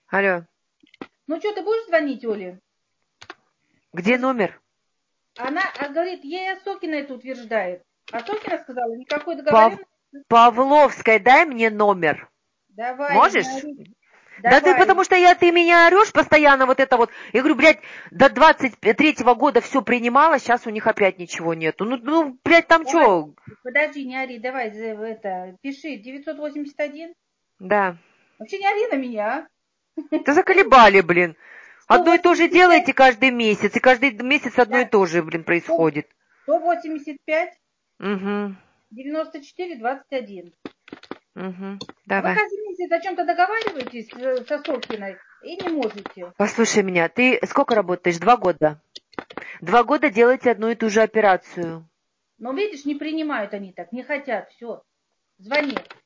Алло. Ну что, ты будешь звонить Оле? Где номер? Она говорит, ей Осокина это утверждает. Осокина сказала, никакой договоренности. Павловская, дай мне номер. Давай, не Можешь? ори. Да ты, Давай. потому что ты меня орешь постоянно вот это вот. Я говорю, блядь, до 23-го года все принимала, сейчас у них опять ничего нету. Ну, блядь, там Давай. что? Подожди, не ори, давай, пиши, 981. Да. Вообще не ори на меня, Да заколебали, блин. Одно и то же 185, делаете каждый месяц, и каждый месяц одно и да, то же, блин, происходит. 185, Угу, 94, 21. угу, А вы давай. каждый месяц о чем-то договариваетесь с Осокиной и не можете. Послушай меня, ты сколько работаешь? 2 года. 2 года делаете одну и ту же операцию. Но видишь, не принимают они так, не хотят, все. Звони.